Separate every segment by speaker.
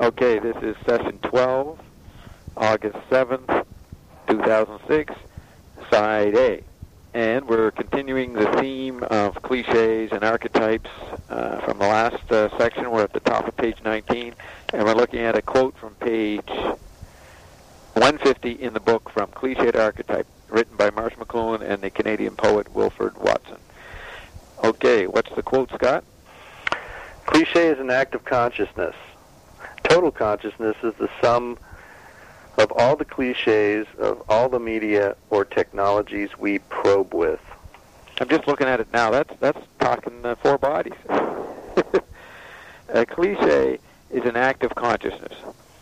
Speaker 1: Okay, this is session 12, August 7th, 2006, side A. And we're continuing the theme of cliches and archetypes from the last section. We're at the top of page 19, and we're looking at a quote from page 150 in the book from Cliche to Archetype, written by Marsh McLuhan and the Canadian poet Wilfred Watson. Okay, what's the quote, Scott?
Speaker 2: Cliche is an act of consciousness. Total consciousness is the sum of all the cliches of all the media or technologies we probe with.
Speaker 1: I'm just looking at it now. That's talking four bodies. A cliche is an act of consciousness.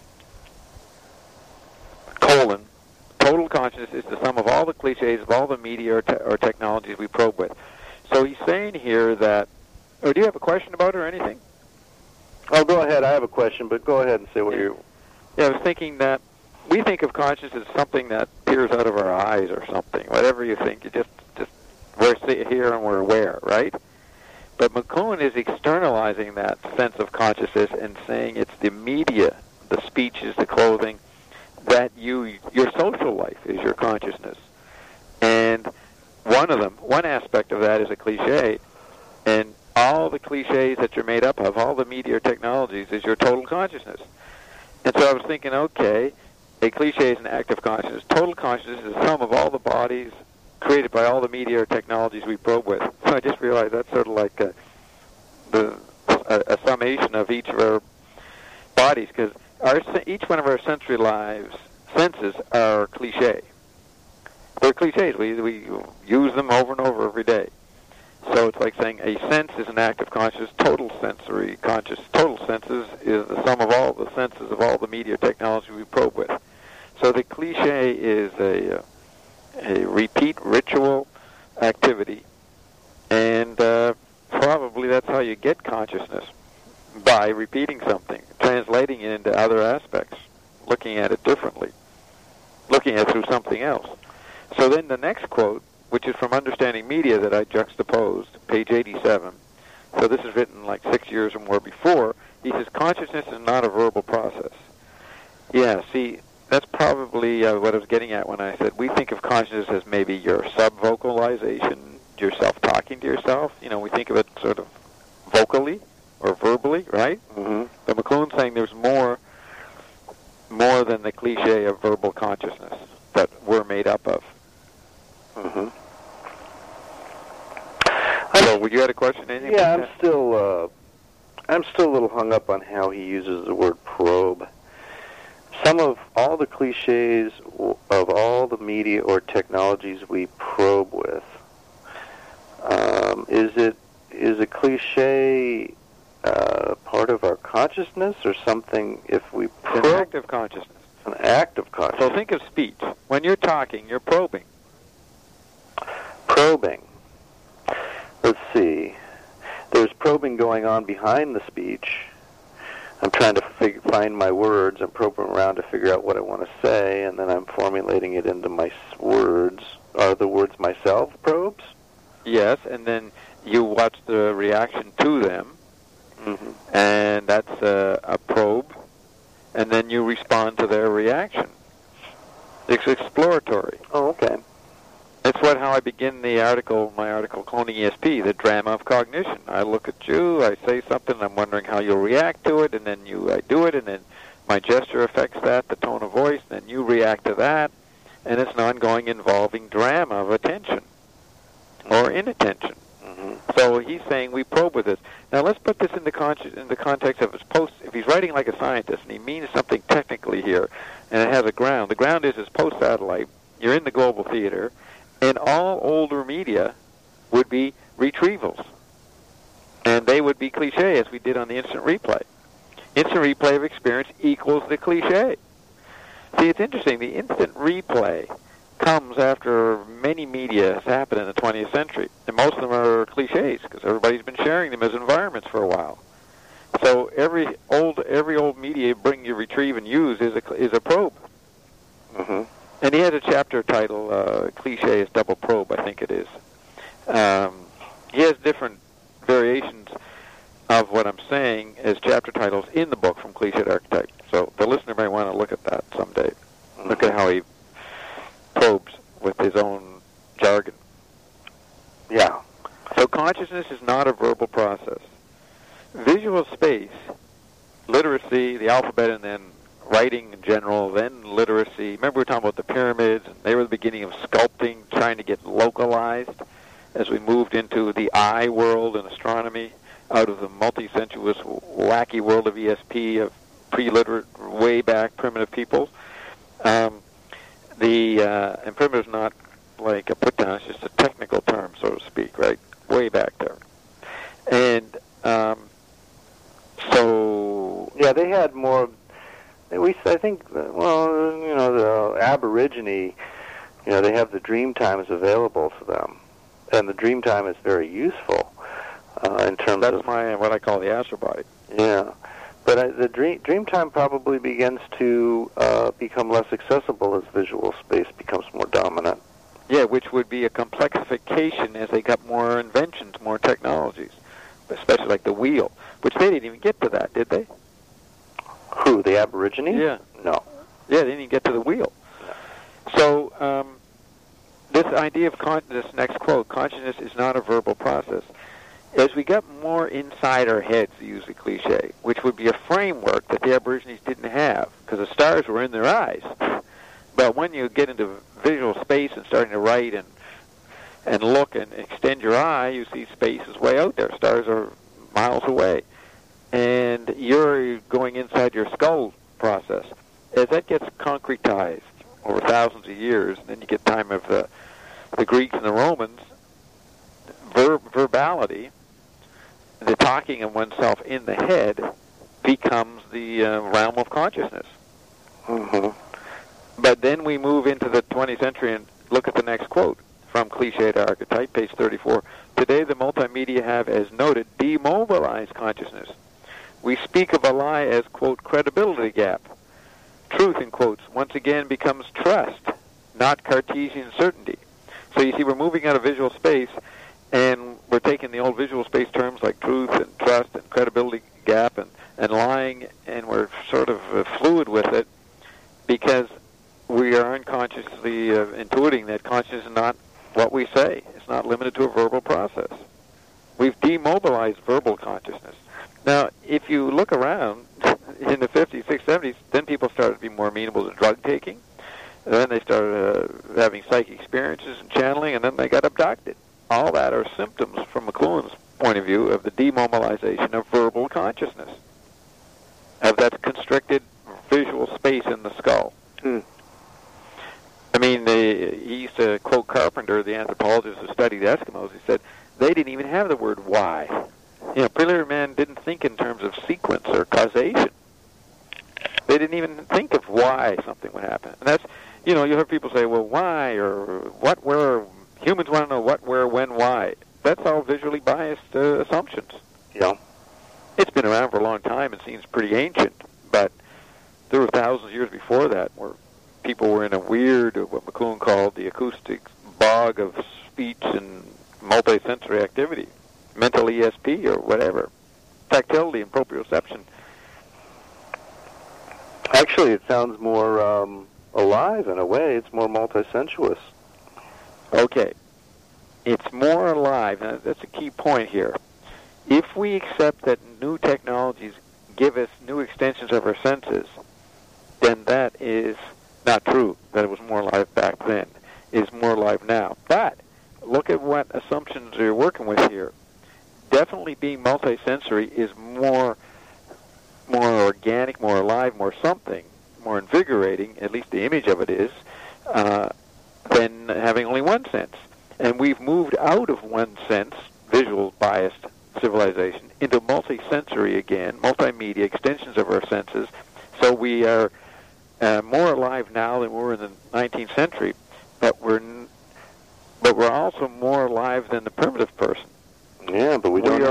Speaker 1: Total consciousness is the sum of all the cliches of all the media or technologies we probe with. So he's saying here that, or do you have a question about it or anything?
Speaker 2: Oh, go ahead. I have a question, but go ahead and say what you...
Speaker 1: Yeah, I was thinking that we think of consciousness as something that peers out of our eyes or something. Whatever you think, you just we're here and we're aware, right? But McLuhan is externalizing that sense of consciousness and saying it's the media, the speeches, the clothing, that your social life is your consciousness. And one aspect of that is a cliche, and all the cliches that you're made up of, all the media or technologies, is your total consciousness. And so I was thinking, okay, a cliche is an act of consciousness. Total consciousness is the sum of all the bodies created by all the media or technologies we probe with. So I just realized that's sort of like a summation of each of our bodies, because each one of our senses are cliche. They're cliches. We use them over and over every day. So it's like saying a sense is an act of consciousness. Total senses is the sum of all the senses of all the media technology we probe with. So the cliche is a repeat ritual activity, and probably that's how you get consciousness, by repeating something, translating it into other aspects, looking at it differently, looking at it through something else. So then the next quote, which is from Understanding Media that I juxtaposed, page 87. So this is written like 6 years or more before. He says, consciousness is not a verbal process. Yeah, see, that's probably what I was getting at when I said we think of consciousness as maybe your sub-vocalization, yourself talking to yourself. You know, we think of it sort of vocally or verbally, right?
Speaker 2: Mm-hmm.
Speaker 1: But McLuhan's saying there's more than the cliche of verbal consciousness that we're made up of.
Speaker 2: Mm-hmm.
Speaker 1: So, would you had a question? Anything?
Speaker 2: Yeah, I'm still a little hung up on how he uses the word probe. Some of all the cliches of all the media or technologies we probe with. Is a cliche part of our consciousness or something? If we probe,
Speaker 1: an act of consciousness.
Speaker 2: An act of consciousness.
Speaker 1: So think of speech. When you're talking, you're probing.
Speaker 2: Probing. Let's see. There's probing going on behind the speech. I'm trying to find my words. I'm probing around to figure out what I want to say, and then I'm formulating it into my words. Are the words myself probes?
Speaker 1: Yes, and then you watch the reaction to them, and that's a probe, and then you respond to their reaction. It's exploratory.
Speaker 2: Oh, okay.
Speaker 1: That's how I begin my article, Cloning ESP, the drama of cognition. I look at you, I say something, I'm wondering how you'll react to it, and then I do it, and then my gesture affects that, the tone of voice, and then you react to that, and it's an ongoing involving drama of attention or inattention.
Speaker 2: Mm-hmm.
Speaker 1: So he's saying we probe with this. Now let's put this in the context of his post. If he's writing like a scientist and he means something technically here, and it has a ground, the ground is his post-satellite. You're in the global theater. And all older media would be retrievals. And they would be cliche, as we did on the instant replay. Instant replay of experience equals the cliche. See, it's interesting. The instant replay comes after many media has happened in the 20th century. And most of them are cliches, because everybody's been sharing them as environments for a while. So every old media bring you retrieve and use is a probe.
Speaker 2: Mm-hmm.
Speaker 1: And he has a chapter title, Cliche is Double Probe, I think it is. He has different variations of what I'm saying as chapter titles in the book from Cliche to Archetype. literacy, the alphabet, and then writing in general, then literacy. Remember we were talking about the pyramids, and they were the beginning of sculpting, trying to get localized as we moved into the eye world and astronomy, out of the multi-sensuous, wacky world of ESP, of pre-literate, way back primitive peoples. And primitive is not like a put-down, it's just a technical term, so to speak, right? Way back there. And
Speaker 2: yeah, they had more. I think, the Aborigine, they have the dream times available to them, and the dream time is very useful in terms of
Speaker 1: what I call the astral body.
Speaker 2: Yeah, but the dream time probably begins to become less accessible as visual space becomes more dominant.
Speaker 1: Yeah, which would be a complexification as they got more inventions, more technologies, especially like the wheel, which they didn't even get to that, did they?
Speaker 2: Who, the Aborigines?
Speaker 1: Yeah.
Speaker 2: No.
Speaker 1: Yeah, they didn't even get to the wheel. No. So this idea of this next quote, consciousness is not a verbal process. As we got more inside our heads, to use the cliche, which would be a framework that the Aborigines didn't have, because the stars were in their eyes. But when you get into visual space and starting to write and look and extend your eye, you see space is way out there. Stars are miles away. And you're going inside your skull process. As that gets concretized over thousands of years, and then you get time of the Greeks and the Romans, verbality, the talking of oneself in the head, becomes the realm of consciousness.
Speaker 2: Mm-hmm.
Speaker 1: But then we move into the 20th century and look at the next quote from Cliché to Archetype, page 34. Today the multimedia have, as noted, demobilized consciousness. We speak of a lie as, quote, credibility gap. Truth, in quotes, once again becomes trust, not Cartesian certainty. So you see, we're moving out of visual space, and we're taking the old visual space terms like truth and trust and credibility gap and lying, and we're sort of fluid with it because we are unconsciously intuiting that consciousness is not what we say. It's not limited to a verbal process. We've demobilized verbal consciousness. Now, if you look around in the 50s, 60s, 70s, then people started to be more amenable to drug taking. And then they started having psychic experiences and channeling, and then they got abducted. All that are symptoms, from McLuhan's point of view, of the demobilization of verbal consciousness, of that constricted visual space in the skull. I mean, he used to quote Carpenter, the anthropologist who studied Eskimos. He said, they didn't even have the word why. Preliminary man didn't think in terms of sequence or causation. They didn't even think of why something would happen. And that's, you hear people say, well, why, or what, where. Humans want to know what, where, when, why. That's all visually biased assumptions.
Speaker 2: Yeah.
Speaker 1: It's been around for a long time and seems pretty ancient, but there were thousands of years before that where people were in a weird, what McLuhan called the acoustic bog of speech and multisensory activity, mental ESP or whatever, tactility and proprioception.
Speaker 2: Actually, it sounds more alive in a way. It's more multisensuous.
Speaker 1: Okay. It's more alive. Now, that's a key point here. If we accept that new technologies give us new extensions of our senses, then that is not true, that it was more alive back then. It is more alive now. But look at what assumptions you're working with here. Definitely being multisensory is more organic, more alive, more something, more invigorating, at least the image of it is, than having only one sense. And we've moved out of one sense, visual biased civilization, into multisensory again, multimedia, extensions of our senses. So we are more alive now than we were in the 19th century, but we're also more alive than the primitive person.
Speaker 2: Yeah, but we don't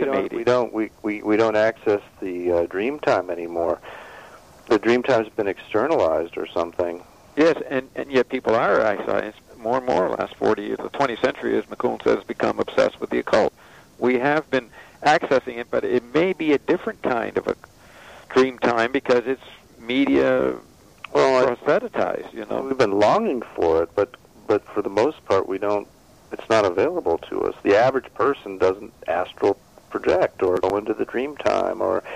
Speaker 2: access the dream time anymore. The dream time's been externalized or something.
Speaker 1: Yes, and yet people are actually, more and more the last 40 years, the 20th century, as McLuhan says, become obsessed with the occult. We have been accessing it, but it may be a different kind of a dream time because it's media proselytized,
Speaker 2: We've been longing for it, but for the most part, we don't. It's not available to us. The average person doesn't astral project or go into the dream time or,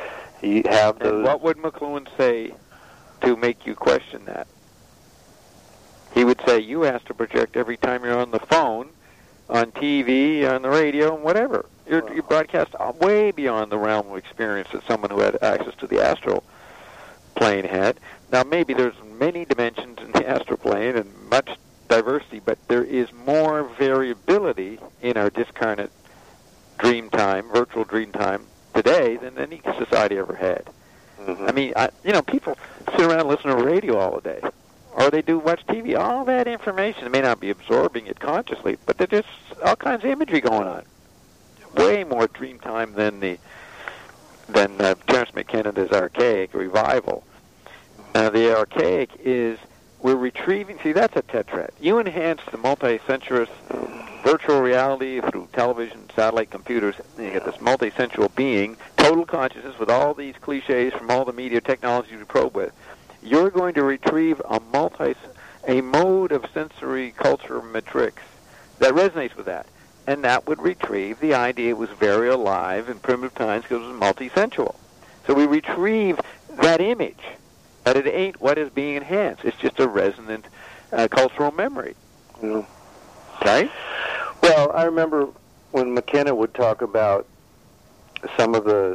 Speaker 2: You have those.
Speaker 1: And what would McLuhan say to make you question that? He would say, you have to project every time you're on the phone, on TV, on the radio, and whatever. You broadcast way beyond the realm of experience that someone who had access to the astral plane had. Now, maybe there's many dimensions in the astral plane and much diversity, but there is more variability in our discarnate dream time, virtual dream time today than any society ever had.
Speaker 2: Mm-hmm.
Speaker 1: I mean, people sit around and listen to radio all the day, or they do watch TV. All that information, they may not be absorbing it consciously, but there's just all kinds of imagery going on. Way more dream time than Terence McKenna's archaic revival. The archaic is we're retrieving. See, that's a tetrad. You enhance the multi-sensuous virtual reality through television, satellite computers. And you get this multi-sensual being, total consciousness with all these cliches from all the media technologies we probe with. You're going to retrieve a mode of sensory culture matrix that resonates with that. And that would retrieve the idea it was very alive in primitive times because it was multi-sensual. So we retrieve that image, but it ain't what is being enhanced. It's just a resonant cultural memory.
Speaker 2: Mm.
Speaker 1: Right?
Speaker 2: Well, I remember when McKenna would talk about some of the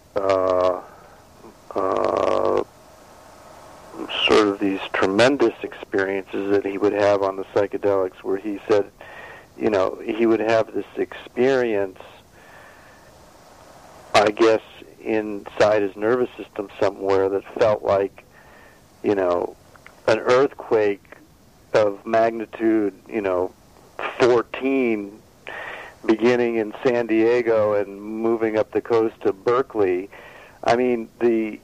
Speaker 2: sort of these tremendous experiences that he would have on the psychedelics, where he said, he would have this experience, I guess, inside his nervous system somewhere that felt like, an earthquake of magnitude, 14, beginning in San Diego and moving up the coast to Berkeley. I mean, the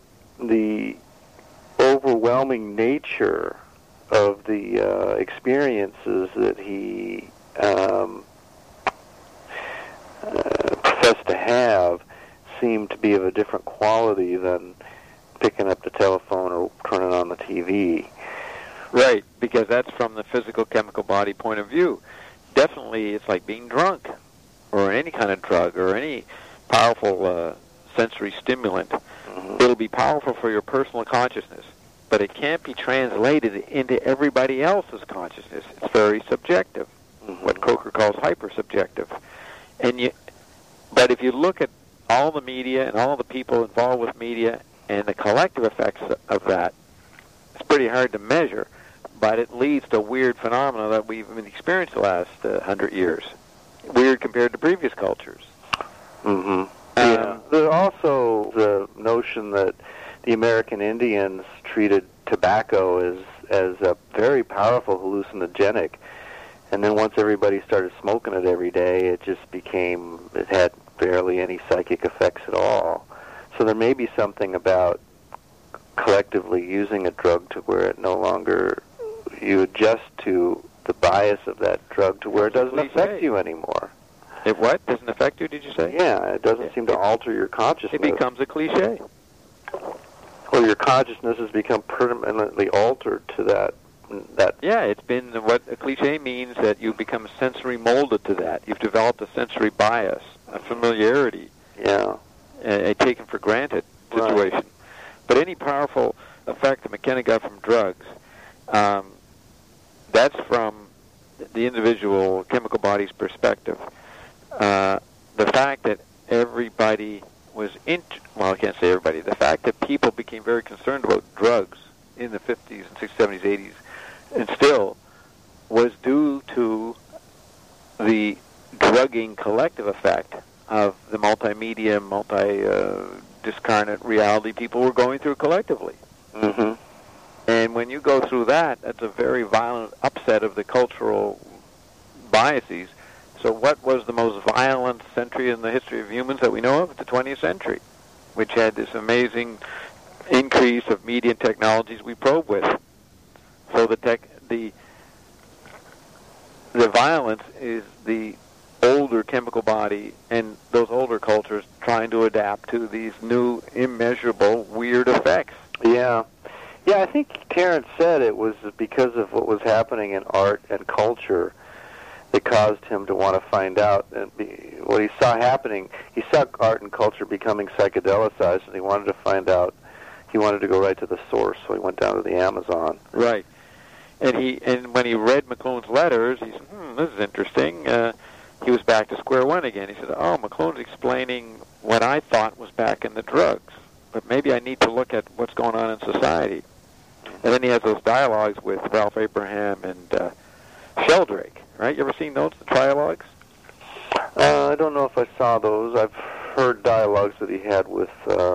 Speaker 2: overwhelming nature of the experiences that he professed to have seemed to be of a different quality than picking up the telephone or turning on the TV.
Speaker 1: Right, because that's from the physical chemical body point of view. Definitely, it's like being drunk, or any kind of drug, or any powerful sensory stimulant.
Speaker 2: Mm-hmm.
Speaker 1: It'll be powerful for your personal consciousness, but it can't be translated into everybody else's consciousness. It's very subjective,
Speaker 2: mm-hmm.
Speaker 1: what Coker calls hypersubjective. But if you look at all the media and all the people involved with media and the collective effects of that, it's pretty hard to measure, but it leads to weird phenomena that we've experienced the last 100 years. Weird compared to previous cultures.
Speaker 2: Mm-hmm. There's also the notion that the American Indians treated tobacco as a very powerful hallucinogenic, and then once everybody started smoking it every day, it had barely any psychic effects at all. So there may be something about collectively using a drug to where it no longer, you adjust to the bias of that drug to where it doesn't affect you anymore.
Speaker 1: It what? Doesn't affect you, did you say?
Speaker 2: Yeah, it doesn't seem to alter your consciousness.
Speaker 1: It becomes a cliche.
Speaker 2: Well, your consciousness has become permanently altered to that.
Speaker 1: Yeah, it's been what a cliche means, that you become sensory molded to that. You've developed a sensory bias, a familiarity.
Speaker 2: Yeah.
Speaker 1: A taken for granted situation. Right. But any powerful effect that McKenna got from drugs, that's from the individual chemical body's perspective. The fact that everybody was I can't say everybody. The fact that people became very concerned about drugs in the 50s and 60s, 70s, 80s, and still, was due to the drugging collective effect of the multimedia, discarnate reality people were going through collectively.
Speaker 2: Mm-hmm.
Speaker 1: And when you go through that, that's a very violent upset of the cultural biases. So what was the most violent century in the history of humans that we know of? The 20th century, which had this amazing increase of media and technologies we probe with. So the violence is the older chemical body and those older cultures trying to adapt to these new, immeasurable, weird effects.
Speaker 2: Yeah. Yeah, I think Terence said it was because of what was happening in art and culture that caused him to want to find out what he saw happening. He saw art and culture becoming psychedelicized, and he wanted to find out. He wanted to go right to the source, so he went down to the Amazon.
Speaker 1: Right. And when he read McLuhan's letters, he said, this is interesting. He was back to square one again. He said, McLuhan's explaining what I thought was back in the drugs, but maybe I need to look at what's going on in society. And then he has those dialogues with Ralph Abraham and Sheldrake, right? You ever seen those, the trialogues?
Speaker 2: I don't know if I saw those. I've heard dialogues that he had with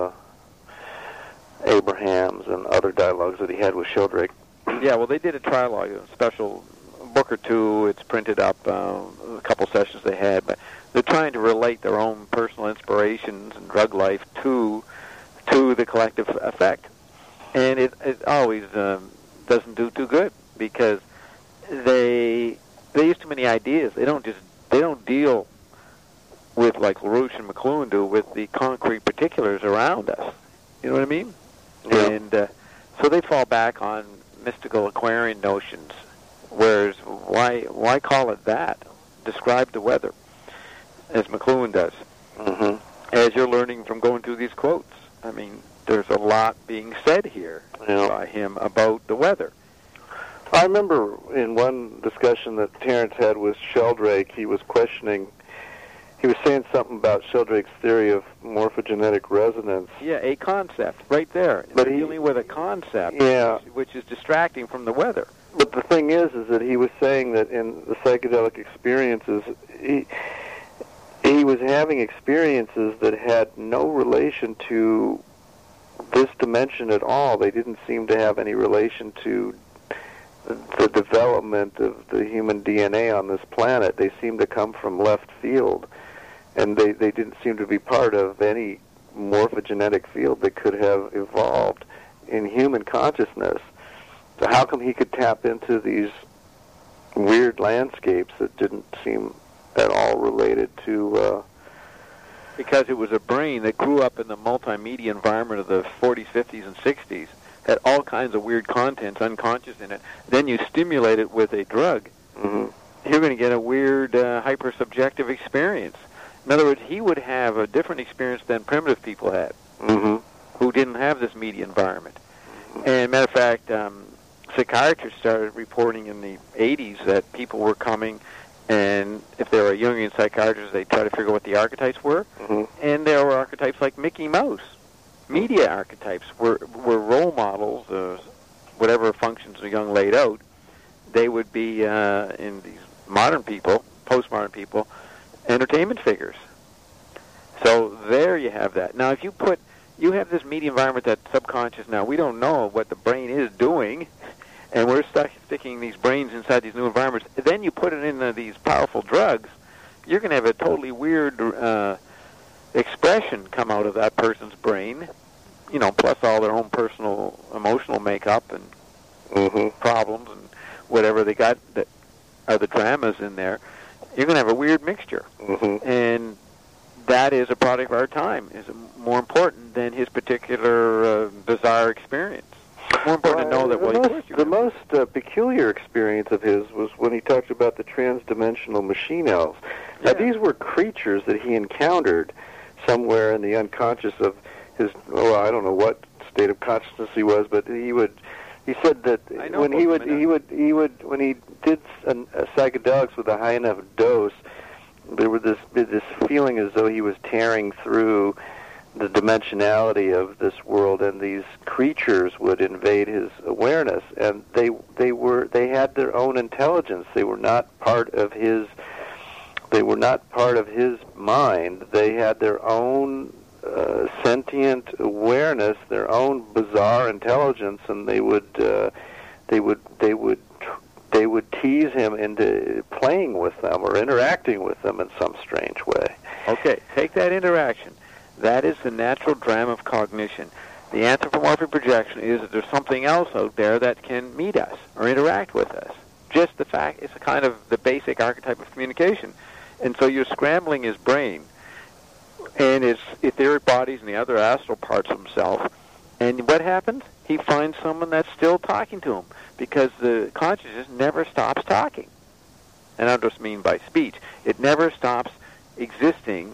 Speaker 2: Abrahams and other dialogues that he had with Sheldrake.
Speaker 1: Yeah, well, they did a trialogue, a special book or two. It's printed up, a couple sessions they had, but they're trying to relate their own personal inspirations and drug life to the collective effect. And it always doesn't do too good, because they use too many ideas. They don't deal with, like LaRouche and McLuhan do, with the concrete particulars around us. You know what I mean?
Speaker 2: Yeah.
Speaker 1: And so they fall back on mystical Aquarian notions. Whereas why call it that? Describe the weather, as McLuhan does.
Speaker 2: Mm-hmm.
Speaker 1: As you're learning from going through these quotes. I mean, there's a lot being said here by him about the weather.
Speaker 2: I remember in one discussion that Terence had with Sheldrake, he was saying something about Sheldrake's theory of morphogenetic resonance.
Speaker 1: Yeah, a concept, right there.
Speaker 2: But
Speaker 1: They're dealing with a concept, which is distracting from the weather.
Speaker 2: But the thing is that he was saying that in the psychedelic experiences, he was having experiences that had no relation to this dimension at all. They didn't seem to have any relation to the development of the human DNA on this planet. They seemed to come from left field, and they didn't seem to be part of any morphogenetic field that could have evolved in human consciousness. So how come he could tap into these weird landscapes that didn't seem at all related to...
Speaker 1: Because it was a brain that grew up in the multimedia environment of the 40s, 50s, and 60s, had all kinds of weird contents, unconscious in it. Then you stimulate it with a drug.
Speaker 2: Mm-hmm.
Speaker 1: You're going to get a weird, hyper-subjective experience. In other words, he would have a different experience than primitive people had, who didn't have this media environment. And matter of fact, psychiatrists started reporting in the 80s that people were coming, and if they were a Jungian psychiatrist, they'd try to figure out what the archetypes were. And there were archetypes like Mickey Mouse. Media archetypes were role models of whatever functions a young laid out. They would be, in these modern people, postmodern people, entertainment figures. So there you have that. Now, if you have this media environment that's subconscious now, we don't know what the brain is doing, and we're sticking these brains inside these new environments. Then you put it into these powerful drugs, you're going to have a totally weird expression come out of that person's brain, plus all their own personal emotional makeup and problems and whatever they got that are the dramas in there. You're going to have a weird mixture. And that is a product of our time. Is more important than his particular bizarre experience. More important to know that
Speaker 2: the most peculiar experience of his was when he talked about the transdimensional machine elves. Now, these were creatures that he encountered somewhere in the unconscious of his. I don't know what state of consciousness he was, but he said that when he did psychedelics with a high enough dose, there was this feeling as though he was tearing through the dimensionality of this world, and these creatures would invade his awareness, and they had their own intelligence. They were not part of his mind. They had their own sentient awareness, their own bizarre intelligence, and they would tease him into playing with them or interacting with them in some strange way.
Speaker 1: Okay, take that interaction. That is the natural drama of cognition. The anthropomorphic projection is that there's something else out there that can meet us or interact with us. Just the fact, it's a kind of the basic archetype of communication. And so you're scrambling his brain and his etheric bodies and the other astral parts of himself. And what happens? He finds someone that's still talking to him because the consciousness never stops talking. and I just mean by speech, it never stops existing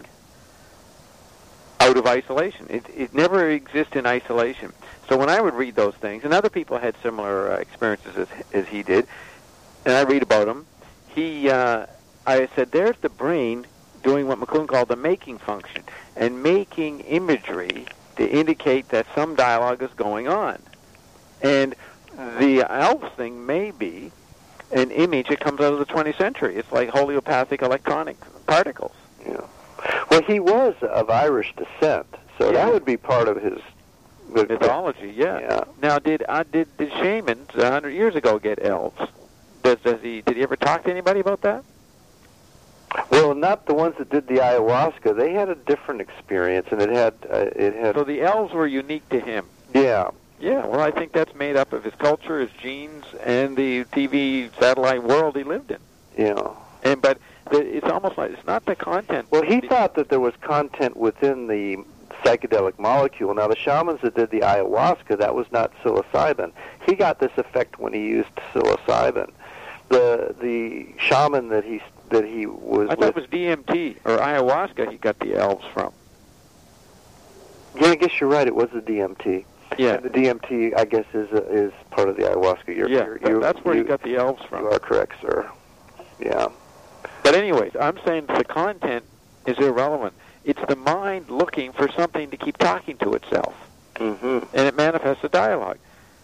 Speaker 1: out of isolation. It never exists in isolation. So when I would read those things, and other people had similar experiences as he did, and I read about him, I said, there's the brain doing what McLuhan called the making function, and making imagery to indicate that some dialogue is going on. And the elves thing may be an image that comes out of the 20th century. It's like homeopathic electronic particles.
Speaker 2: Yeah. Well, he was of Irish descent, so that would be part of his
Speaker 1: mythology. Yeah. Now, did shamans 100 years ago get elves? Did he ever talk to anybody about that?
Speaker 2: Well, not the ones that did the ayahuasca. They had a different experience, and it had.
Speaker 1: So the elves were unique to him.
Speaker 2: Yeah.
Speaker 1: Yeah. Well, I think that's made up of his culture, his genes, and the TV satellite world he lived in.
Speaker 2: Yeah.
Speaker 1: But it's almost like it's not the content.
Speaker 2: Well, he thought that there was content within the psychedelic molecule. Now, the shamans that did the ayahuasca, that was not psilocybin. He got this effect when he used psilocybin. The shaman that he was.
Speaker 1: I thought it was DMT or ayahuasca. He got the elves from.
Speaker 2: Yeah, I guess you're right. It was the DMT.
Speaker 1: Yeah.
Speaker 2: And the DMT, I guess, is part of the ayahuasca.
Speaker 1: That's where he got the elves from.
Speaker 2: You are correct, sir. Yeah.
Speaker 1: But anyways, I'm saying the content is irrelevant. It's the mind looking for something to keep talking to itself.
Speaker 2: Mm-hmm.
Speaker 1: And it manifests a dialogue.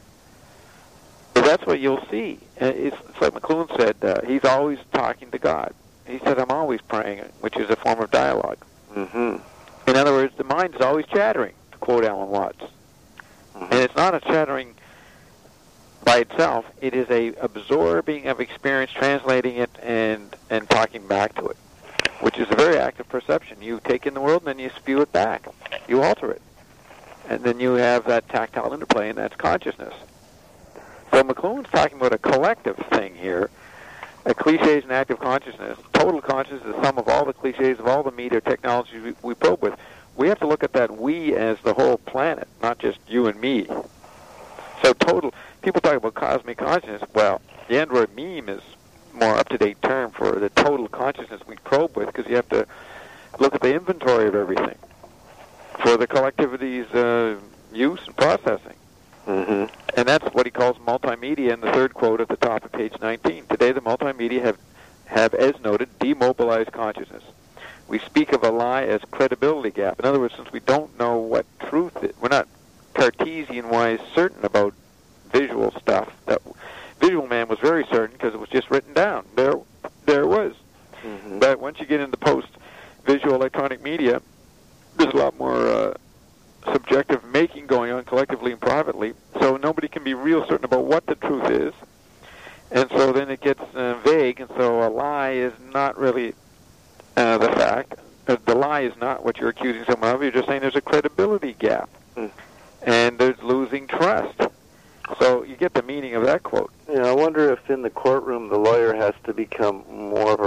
Speaker 1: But that's what you'll see. It's like McLuhan said, he's always talking to God. He said, I'm always praying, which is a form of dialogue.
Speaker 2: Mm-hmm.
Speaker 1: In other words, the mind is always chattering, to quote Alan Watts. Mm-hmm. And it's not a chattering by itself. It is a absorbing of experience, translating it, and talking back to it, which is a very active perception. You take in the world, and then you spew it back. You alter it. And then you have that tactile interplay, and that's consciousness. So McLuhan's talking about a collective thing here, cliches and active consciousness. Total consciousness is the sum of all the cliches of all the media technologies we probe with. We have to look at that we as the whole planet, not just you and me. So total, people talk about cosmic consciousness. Well, the Android meme is more up-to-date term for the total consciousness we probe with, because you have to look at the inventory of everything for the collectivity's use and processing.
Speaker 2: Mm-hmm.
Speaker 1: And that's what he calls multimedia in the third quote at the top of page 19. Today, the multimedia have, as noted, demobilized consciousness. We speak of a lie as credibility gap. In other words, since we don't know what truth is, we're not Cartesian-wise certain about visual stuff. That Visual Man was very certain because it was just written down. There it was.
Speaker 2: Mm-hmm.
Speaker 1: But once you get into post-visual electronic media, there's a lot more subjective making going on collectively and privately, so nobody can be real certain about what the truth is, and so then it gets vague, and so a lie is not really the fact. The lie is not what you're accusing someone of. You're just saying there's a credibility gap, and there's losing trust. So you get the meaning of that quote.
Speaker 2: Yeah, I wonder if in the courtroom the lawyer has to become more of a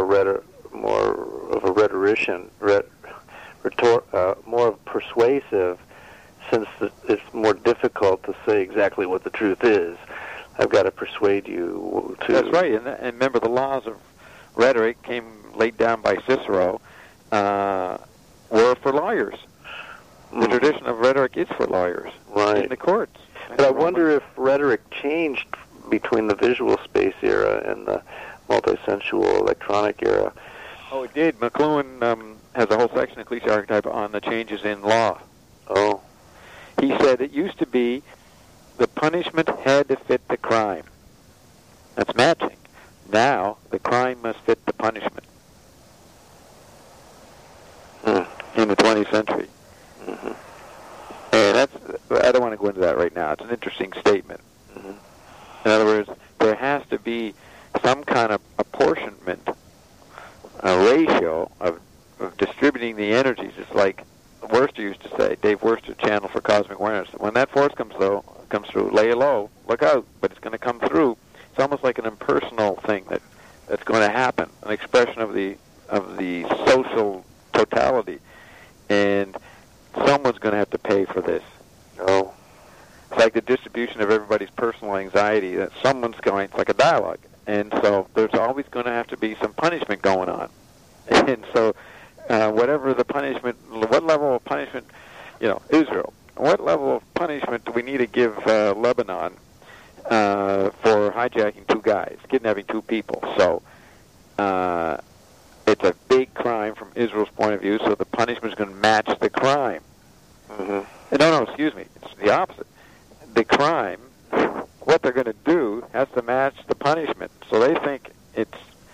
Speaker 2: rhetorician, more persuasive, since it's more difficult to say exactly what the truth is. I've got to persuade you to...
Speaker 1: That's right, and remember the laws of rhetoric came laid down by Cicero, were for lawyers. The tradition of rhetoric is for lawyers in the courts.
Speaker 2: But I wonder if rhetoric changed between the visual space era and the multisensual electronic era.
Speaker 1: Oh, it did. McLuhan has a whole section of Cliche Archetype on the changes in law.
Speaker 2: Oh.
Speaker 1: He said it used to be the punishment had to fit the crime. That's matching. Now, the crime must fit the punishment. In the 20th century.
Speaker 2: Mm-hmm.
Speaker 1: And I don't want to go into that right now. It's an interesting statement.
Speaker 2: Mm-hmm.
Speaker 1: In other words, there has to be some kind of apportionment, a ratio of distributing the energies. It's like Worcester used to say, Dave Worcester, Channel for Cosmic Awareness. When that force comes through, lay low, look out, but it's going to come through. It's almost like an impersonal thing that's going to happen, an expression of the social totality, and someone's going to have to pay for this.
Speaker 2: Oh.
Speaker 1: It's like the distribution of everybody's personal anxiety. That someone's going. It's like a dialogue. And so there's always going to have to be some punishment going on. And so whatever the punishment, what level of punishment, Israel, what level of punishment do we need to give Lebanon for hijacking two guys, kidnapping two people? So it's a big crime from Israel's point of view, so the punishment is going to match the crime.
Speaker 2: Mm-hmm.
Speaker 1: No, excuse me. It's the opposite. The crime, what they're going to do, has to match the punishment. So they think the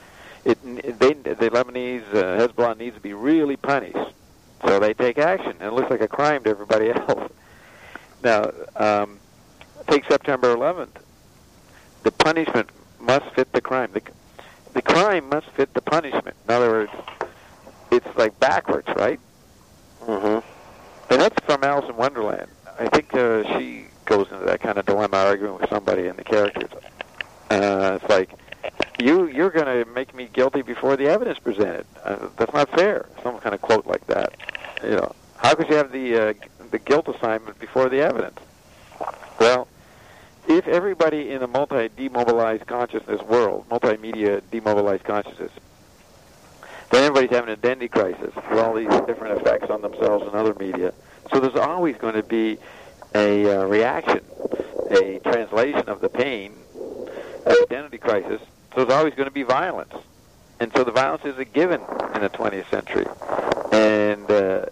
Speaker 1: Lebanese Hezbollah needs to be really punished. So they take action, and it looks like a crime to everybody else. Now, take September 11th. The punishment must fit the crime. The crime must fit the punishment. In other words, it's like backwards, right?
Speaker 2: Mm-hmm.
Speaker 1: And that's from Alice in Wonderland. I think she goes into that kind of dilemma, arguing with somebody in the characters. It's like, you're going to make me guilty before the evidence presented. That's not fair. Some kind of quote like that. How could you have the guilt assignment before the evidence? Well, if everybody in a multi-demobilized consciousness world, multimedia demobilized consciousness, then everybody's having an identity crisis with all these different effects on themselves and other media. So there's always going to be a reaction, a translation of the pain of identity crisis. So there's always going to be violence. And so the violence is a given in the 20th century. And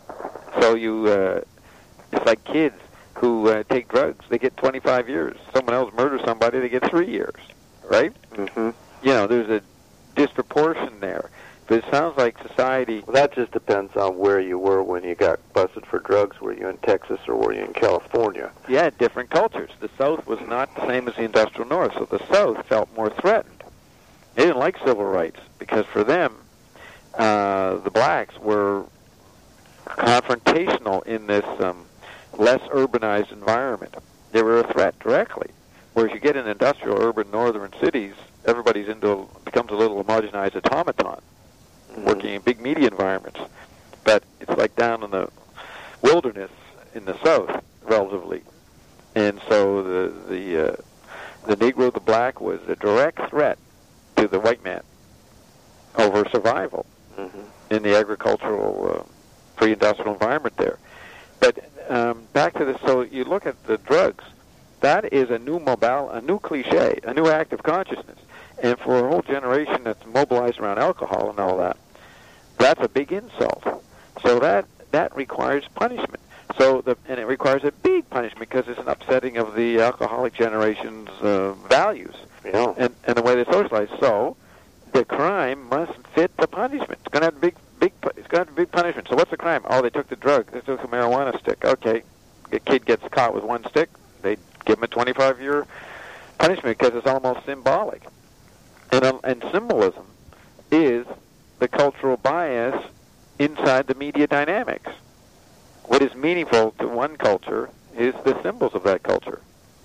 Speaker 1: so it's like kids who take drugs. They get 25 years. Someone else murders somebody, they get 3 years, right?
Speaker 2: Mm-hmm.
Speaker 1: There's a disproportion there. But it sounds like society...
Speaker 2: Well, that just depends on where you were when you got busted for drugs. Were you in Texas or were you in California?
Speaker 1: Yeah, different cultures. The South was not the same as the industrial North, so the South felt more threatened. They didn't like civil rights because for them, the blacks were confrontational in this less urbanized environment. They were a threat directly. Whereas you get in industrial, urban, northern cities, everybody's becomes a little homogenized automaton, working in big media environments. But it's like down in the wilderness in the South, relatively. And so the Negro, the black, was a direct threat to the white man over survival in the agricultural, pre-industrial environment there. But back to this, so you look at the drugs, that is a new cliche, a new act of consciousness. And for a whole generation that's mobilized around alcohol and all that, that's a big insult. So that requires punishment. And it requires a big punishment because it's an upsetting of the alcoholic generation's values and the way they socialize. So the crime must fit the punishment. It's going to have it's going to have a big punishment. So what's the crime? Oh, they took the drug. They took a marijuana stick. Okay, the kid gets caught with one stick. They give him a 25-year punishment because it's almost symbolic. And symbolism is the cultural bias inside the media dynamics. What is meaningful to one culture is the symbols of that culture.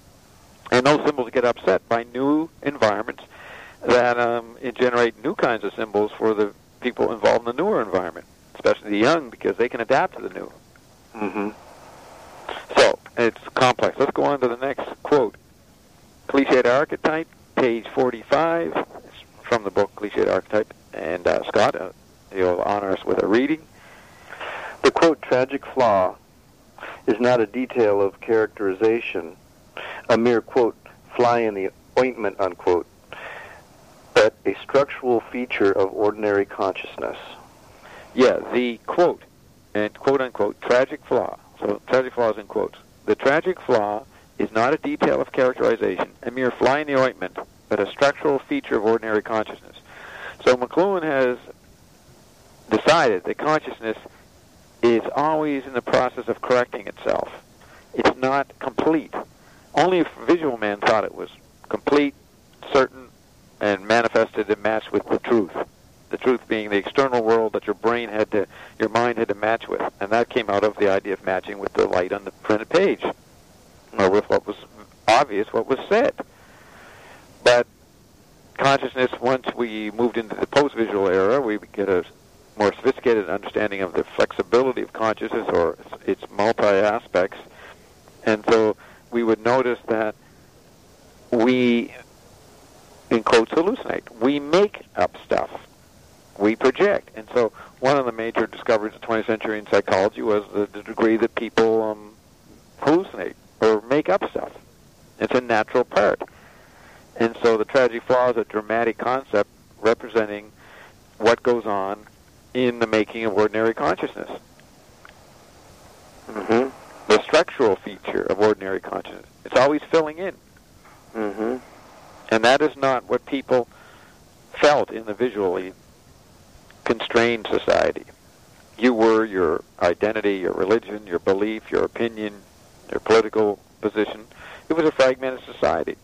Speaker 1: And those symbols get upset by new environments that generate new kinds of symbols for the people involved in the newer environment, especially the young, because they can adapt to the new.
Speaker 2: Mm-hmm.
Speaker 1: So, it's complex. Let's go on to the next quote. Cliched Archetype, page 45. It's from the book Cliched Archetype. And Scott, you'll honor us with a reading.
Speaker 2: The, quote, tragic flaw is not a detail of characterization, a mere, quote, fly in the ointment, unquote, but a structural feature of ordinary consciousness.
Speaker 1: Yeah, the quote, and quote, unquote, tragic flaw. So tragic flaw is in quotes. The tragic flaw is not a detail of characterization, a mere fly in the ointment, but a structural feature of ordinary consciousness. So McLuhan has decided that consciousness is always in the process of correcting itself. It's not complete. Only a visual man thought it was complete, certain, and manifested and matched with the truth. The truth being the external world that your mind had to match with. And that came out of the idea of matching with the light on the printed page, or with what was obvious, what was said. But consciousness, once we moved into the post-visual era, we get a more sophisticated understanding of the flexibility of consciousness or its multi-aspects. And so we would notice that we in quotes, hallucinate. We make up stuff. We project. And so one of the major discoveries of the 20th century in psychology was the degree that people hallucinate or make up stuff. It's a natural part. And so the tragic flaw is a dramatic concept representing what goes on in the making of ordinary consciousness.
Speaker 2: Mm-hmm.
Speaker 1: The structural feature of ordinary consciousness. It's always filling in.
Speaker 2: Mm-hmm.
Speaker 1: And that is not what people felt in the visually constrained society. You were your identity, your religion, your belief, your opinion, your political position. It was a fragmented society.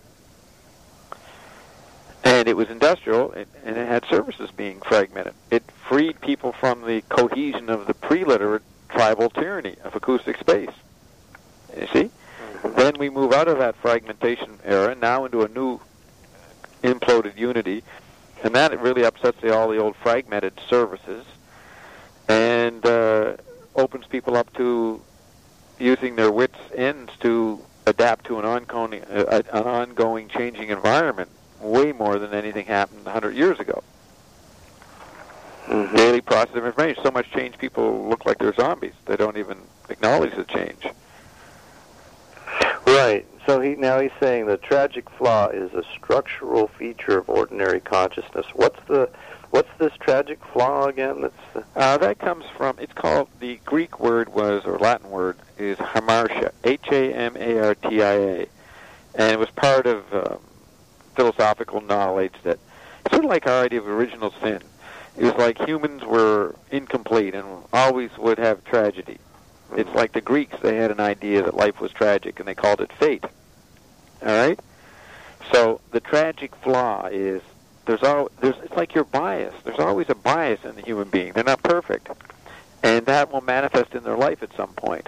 Speaker 1: And it was industrial, and it had services being fragmented. It freed people from the cohesion of the pre-literate tribal tyranny of acoustic space. You see? Mm-hmm. Then we move out of that fragmentation era now into a new imploded unity, and that really upsets all the old fragmented services and opens people up to using their wits' ends to adapt to an ongoing changing environment way more than anything happened 100 years ago.
Speaker 2: Mm-hmm.
Speaker 1: Daily process of information. So much change, people look like they're zombies. They don't even acknowledge the change.
Speaker 2: Right. So he's saying the tragic flaw is a structural feature of ordinary consciousness. What's this tragic flaw again?
Speaker 1: That comes from, it's called, the Greek word was, or Latin word, is hamartia, Hamartia. And it was part of philosophical knowledge that, sort of like our idea of original sin. It was like humans were incomplete and always would have tragedy. It's like the Greeks, they had an idea that life was tragic, and they called it fate. All right? So the tragic flaw is, it's like you're biased. There's always a bias in the human being. They're not perfect. And that will manifest in their life at some point,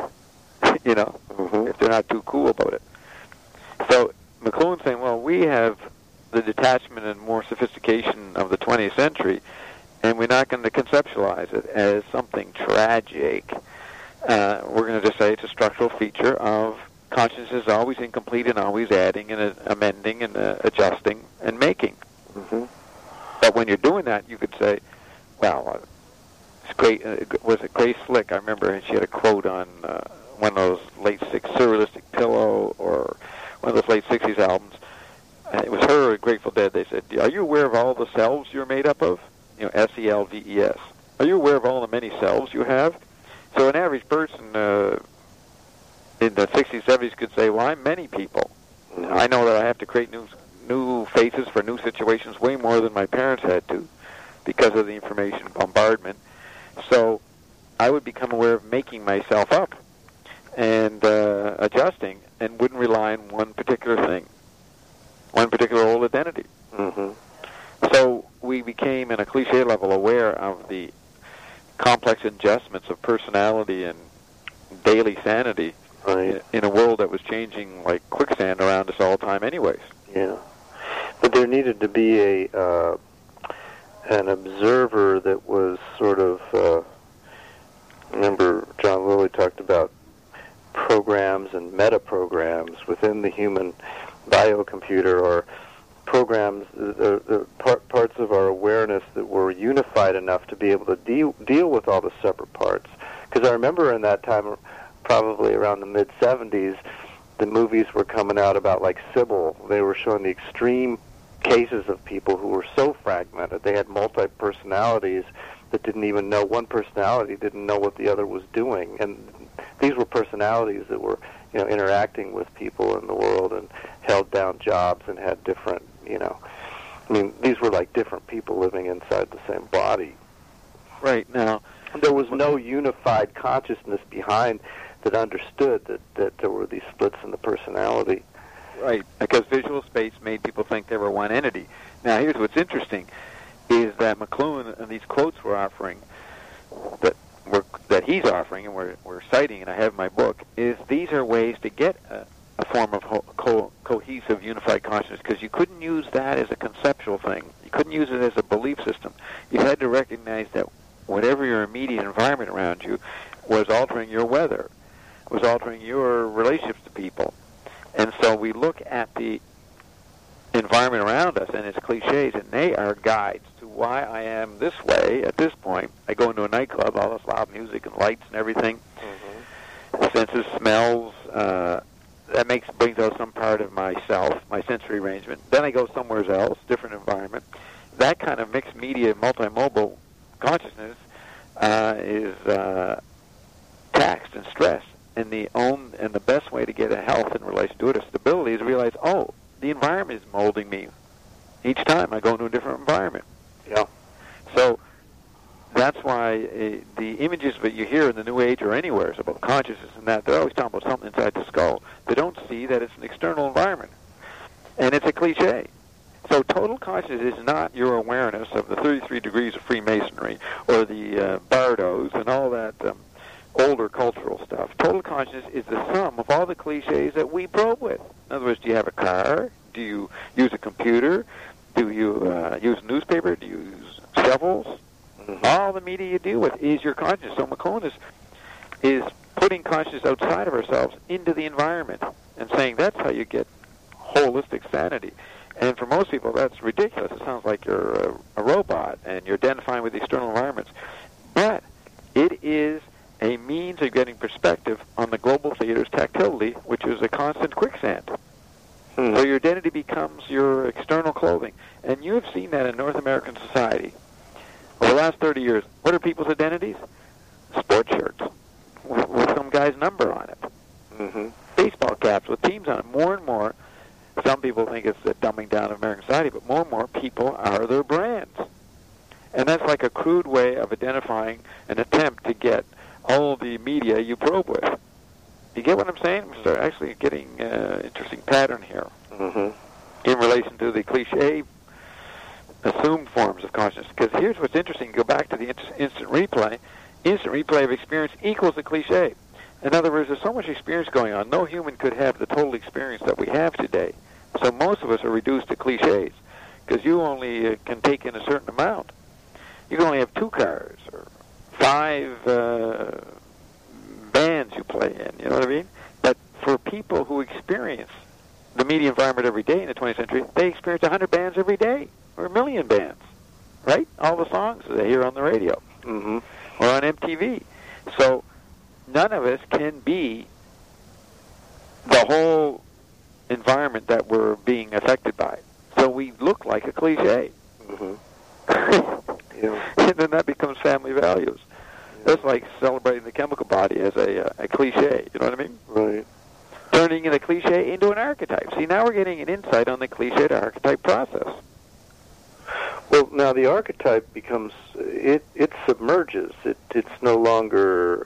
Speaker 1: if they're not too cool about it. So McLuhan's saying, well, we have the detachment and more sophistication of the 20th century, and we're not going to conceptualize it as something tragic. We're going to just say it's a structural feature of consciousness is always incomplete and always adding and amending and adjusting and making.
Speaker 2: Mm-hmm.
Speaker 1: But when you're doing that, you could say, well, it's great. Was it Grace Slick? I remember she had a quote on one of those late Surrealistic Pillow or one of those late 60s albums. It was her, Grateful Dead. They said, are you aware of all the selves you're made up of? Selves. Are you aware of all the many selves you have? So an average person in the 60s, 70s could say, well, I'm many people. I know that I have to create new faces for new situations way more than my parents had to because of the information bombardment. So I would become aware of making myself up and adjusting and wouldn't rely on one particular thing, one particular old identity.
Speaker 2: Mm-hmm.
Speaker 1: So we became, in a cliche level, aware of the complex adjustments of personality and daily sanity in a world that was changing like quicksand around us all the time anyways.
Speaker 2: Yeah. But there needed to be an observer that was sort of, remember John Lilly talked about programs and meta-programs within the human biocomputer, or programs, the parts of our awareness that were unified enough to be able to deal with all the separate parts. Because I remember in that time, probably around the mid-'70s, the movies were coming out about like Sybil. They were showing the extreme cases of people who were so fragmented. They had multi-personalities that didn't even know, one personality didn't know what the other was doing. And these were personalities that were, interacting with people in the world and held down jobs and had different, these were like different people living inside the same body.
Speaker 1: Right. Now,
Speaker 2: there was no unified consciousness behind that understood that there were these splits in the personality.
Speaker 1: Right, because visual space made people think they were one entity. Now, here's what's interesting, is that McLuhan and these quotes we're offering, that he's offering and we're citing, and I have in my book, is these are ways to get a form of cohesive, unified consciousness, because you couldn't use that as a conceptual thing. You couldn't use it as a belief system. You had to recognize that whatever your immediate environment around you was altering your weather, was altering your relationships to people. And so we look at the environment around us and its cliches, and they are guides to why I am this way at this point. I go into a nightclub, all this loud music and lights and everything, senses, smells, that brings out some part of myself, my sensory arrangement. Then I go somewhere else, different environment. That kind of mixed media, multimodal consciousness is taxed and stressed. And the best way to get a health in relation to it, or stability, is to realize, oh, the environment is molding me. Each time I go into a different environment.
Speaker 2: Yeah.
Speaker 1: So that's why the images that you hear in the New Age or anywhere is about consciousness and that. They're always talking about something inside the skull. They don't see that it's an external environment. And it's a cliche. So total consciousness is not your awareness of the 33 degrees of Freemasonry or the Bardos and all that older cultural stuff. Total consciousness is the sum of all the cliches that we probe with. In other words, do you have a car? Do you use a computer? Do you use a newspaper? Do you use shovels? All the media you deal with is your consciousness. So McClone is putting consciousness outside of ourselves into the environment and saying that's how you get holistic sanity. And for most people, that's ridiculous. It sounds like you're a robot and you're identifying with the external environments. But it is a means of getting perspective on the global theater's tactility, which is a constant quicksand. So your identity becomes your external clothing. And you have seen that in North American society. Over the last 30 years, what are people's identities? Sports shirts with some guy's number on it. Baseball caps with teams on it. More and more, some people think it's the dumbing down of American society, but more and more people are their brands. And that's like a crude way of identifying an attempt to get all the media you probe with. You get what I'm saying? We're actually getting an interesting pattern here in relation to the cliche assumed forms of consciousness. Because here's what's interesting. Go back to the instant replay. Instant replay of experience equals the cliche. In other words, there's so much experience going on. No human could have the total experience that we have today. So most of us are reduced to cliches because you only can take in a certain amount. You can only have 2 cars or 5 bands you play in, you know what I mean? But for people who experience the media environment every day in the 20th century, they experience 100 bands every day, or 1 million bands, right? All the songs they hear on the radio or on MTV. So none of us can be the whole environment that we're being affected by. So we look like a cliche. And then that becomes family values. That's like celebrating the chemical body as a cliche, you know what I mean?
Speaker 2: Right.
Speaker 1: Turning a cliche into an archetype. See, now we're getting an insight on the cliche to archetype process.
Speaker 2: Well, now the archetype becomes, it submerges. It's no longer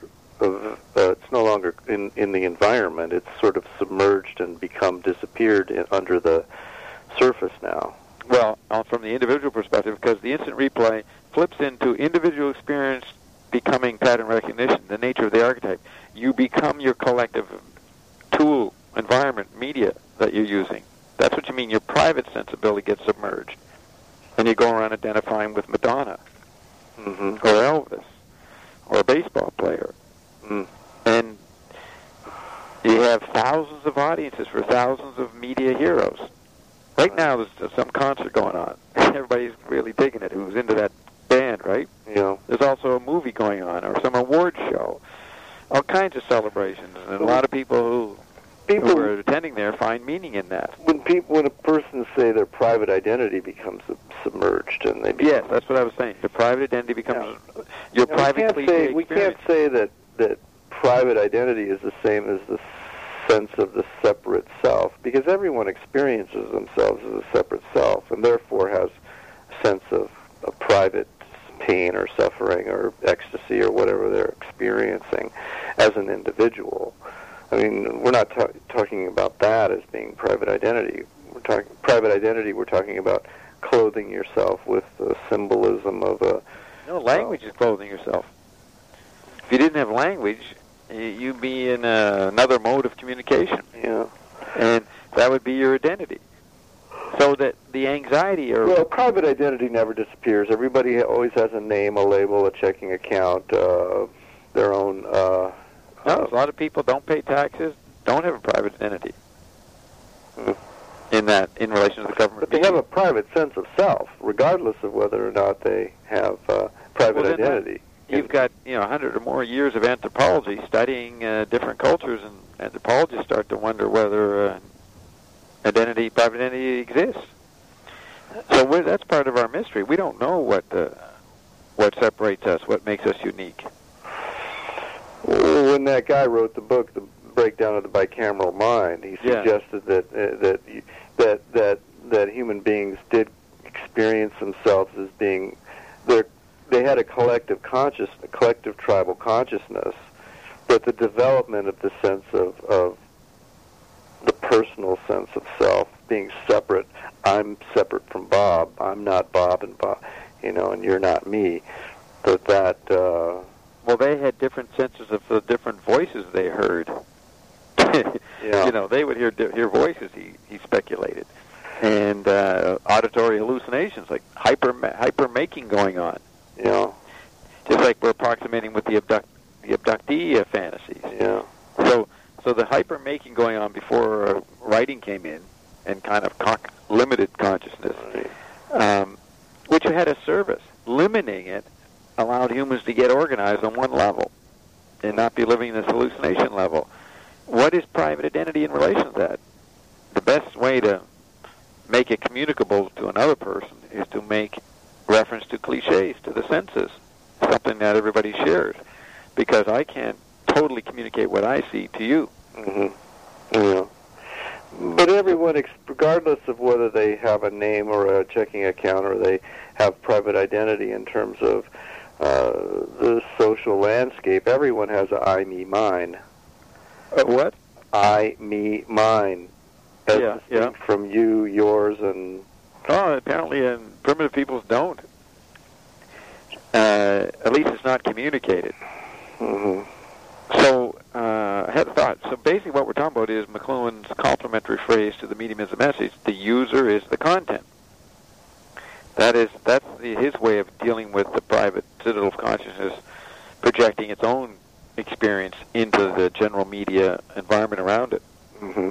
Speaker 2: in the environment. It's sort of submerged and disappeared under the surface now.
Speaker 1: Well, from the individual perspective, because the instant replay flips into individual experience becoming pattern recognition, the nature of the archetype. You become your collective tool, environment, media that you're using. That's what you mean. Your private sensibility gets submerged. And you go around identifying with Madonna or Elvis or a baseball player. And you have thousands of audiences for thousands of media heroes. Right now, there's some concert going on. Everybody's really digging it who's into that band, right?
Speaker 2: Yeah.
Speaker 1: There's also a movie going on or some award show. All kinds of celebrations. And a lot of people who are attending there find meaning in that.
Speaker 2: When a person say their private identity becomes submerged and they become...
Speaker 1: Yes, that's what I was saying. The private identity becomes your private cliche experience.
Speaker 2: We can't say that private identity is the same as the sense of the separate self, because everyone experiences themselves as a separate self and therefore has a sense of a private pain or suffering or ecstasy or whatever they're experiencing as an individual. I mean, we're not talking about that as being private identity. We're talking about clothing yourself with the symbolism of a...
Speaker 1: No, language is clothing yourself. If you didn't have language, you'd be in another mode of communication.
Speaker 2: Yeah.
Speaker 1: And that would be your identity. So that the anxiety or...
Speaker 2: Well, private identity never disappears. Everybody always has a name, a label, a checking account, their own...
Speaker 1: No, a lot of people don't pay taxes, don't have a private identity. You in relation to the government.
Speaker 2: But they have a private sense of self, regardless of whether or not they have private identity.
Speaker 1: You've got 100 or more years of anthropology studying different cultures, and anthropologists start to wonder whether private identity exists. So that's part of our mystery. We don't know what separates us, what makes us unique.
Speaker 2: When that guy wrote the book, The Breakdown of the Bicameral Mind, he suggested that human beings did experience themselves as being they had a collective tribal consciousness, but the development of the sense of the personal sense of self being separate. I'm separate from Bob. I'm not Bob, and Bob, and you're not me.
Speaker 1: Well, they had different senses of the different voices they heard. They would hear voices. He speculated, and auditory hallucinations, like hyper making going on.
Speaker 2: Yeah.
Speaker 1: Just like we're approximating with the abductee fantasies.
Speaker 2: Yeah.
Speaker 1: So the hyper making going on before writing came in, and kind of limited consciousness,
Speaker 2: right.
Speaker 1: Which had a service. Limiting it allowed humans to get organized on one level and not be living this hallucination level. What is private identity in relation to that? The best way to make it communicable to another person is to make reference to cliches, to the senses, something that everybody shares, because I can't totally communicate what I see to you.
Speaker 2: Mm-hmm. Yeah. But everyone, regardless of whether they have a name or a checking account or they have private identity in terms of the social landscape, everyone has a I, me, mine.
Speaker 1: What?
Speaker 2: I, me, mine. As distinct from you, yours, and...
Speaker 1: Oh, apparently primitive peoples don't. At least it's not communicated.
Speaker 2: Mm-hmm.
Speaker 1: So I had a thought. So basically what we're talking about is McLuhan's complementary phrase to the medium is the message. The user is the content. That's his way of dealing with the private citadel of consciousness, projecting its own experience into the general media environment around it.
Speaker 2: Mm-hmm.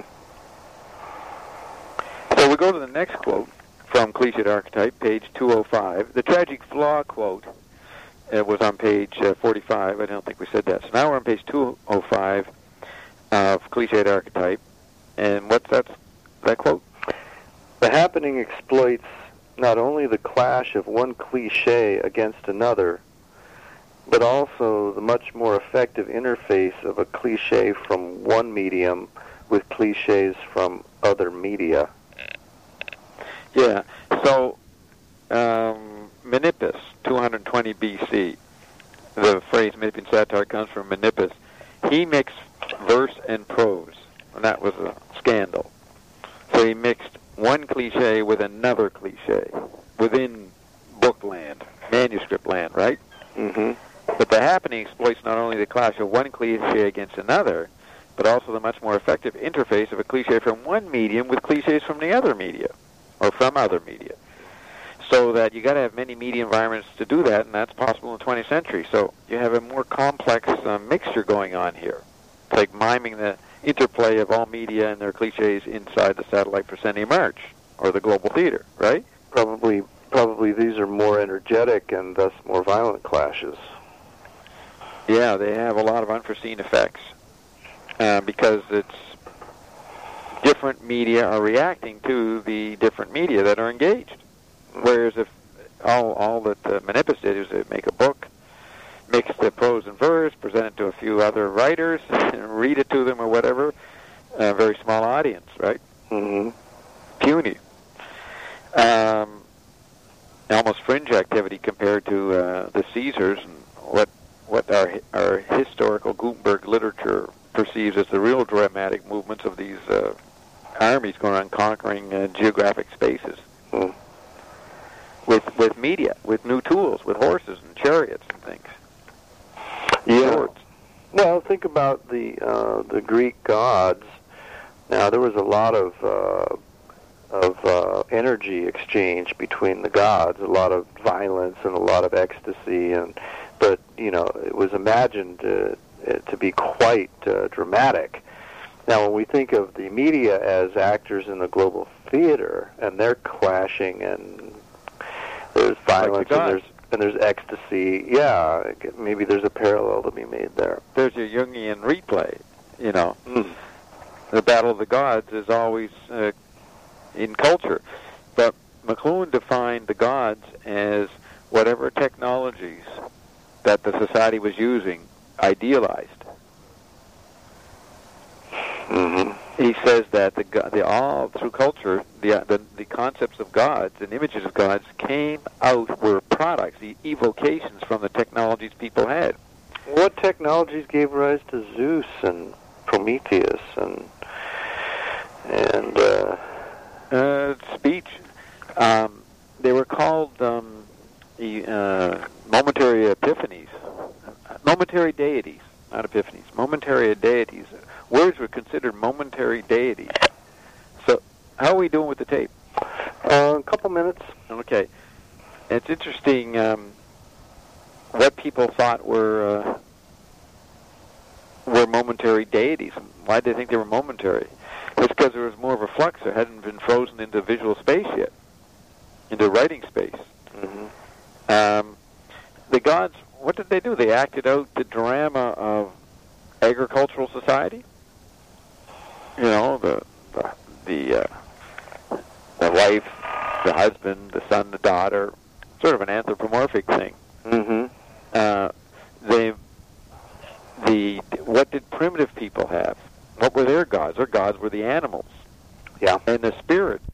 Speaker 1: So we go to the next quote from Cliched Archetype, page 205. The tragic flaw quote was on page 45. I don't think we said that. So now we're on page 205 of Cliched Archetype. And what's that quote?
Speaker 2: The happening exploits not only the clash of one cliche against another, but also the much more effective interface of a cliche from one medium with cliches from other media.
Speaker 1: Yeah. So, Menippus, 220 BC. The phrase Menippean satire comes from Menippus. He mixed verse and prose, and that was a scandal. So he mixed one cliche with another cliche within book land, manuscript land, right?
Speaker 2: Mm-hmm.
Speaker 1: But the happening exploits not only the clash of one cliche against another, but also the much more effective interface of a cliche from one medium with cliches from the other media, or from other media. So that you got to have many media environments to do that, and that's possible in the 20th century. So you have a more complex mixture going on here. It's like miming the interplay of all media and their cliches inside the Satellite Proscenium Arch, or the Global Theater, right?
Speaker 2: Probably these are more energetic and thus more violent clashes.
Speaker 1: Yeah, they have a lot of unforeseen effects because it's different media are reacting to the different media that are engaged. Whereas if all that Menippus did is make a book, mix the prose and verse, present it to a few other writers, and read it to them or whatever, a very small audience, right?
Speaker 2: Mm-hmm.
Speaker 1: Puny. Almost fringe activity compared to the Caesars and what our historical Gutenberg literature perceives as the real dramatic movements of these armies going around conquering geographic spaces.
Speaker 2: Mm.
Speaker 1: With media, with new tools, with horses and chariots and things.
Speaker 2: Yeah.
Speaker 1: Swords.
Speaker 2: Well, think about the Greek gods. Now, there was a lot of energy exchange between the gods, a lot of violence and a lot of ecstasy, but it was imagined to be quite dramatic. Now, when we think of the media as actors in the global theater, and they're clashing, and there's violence, and there's ecstasy, yeah, maybe there's a parallel to be made there.
Speaker 1: There's your Jungian replay, you know. The battle of the gods is always in culture. But McLuhan defined the gods as whatever technologies that the society was using idealized. He says that all through culture, the concepts of gods and images of gods were products, the evocations from the technologies people had.
Speaker 2: What technologies gave rise to Zeus and Prometheus and
Speaker 1: speech? They were called momentary epiphanies, momentary deities, not epiphanies, momentary deities. Words were considered momentary deities. So, how are we doing with the tape?
Speaker 2: A couple minutes.
Speaker 1: Okay. It's interesting what people thought were momentary deities. Why did they think they were momentary? It's because there was more of a flux. There hadn't been frozen into visual space yet, into writing space. The gods, what did they do? They acted out the drama of agricultural society. You know, the wife, the husband, the son, the daughter, sort of an anthropomorphic thing. What did primitive people have? What were their gods? Their gods were the animals.
Speaker 2: Yeah.
Speaker 1: And the spirits.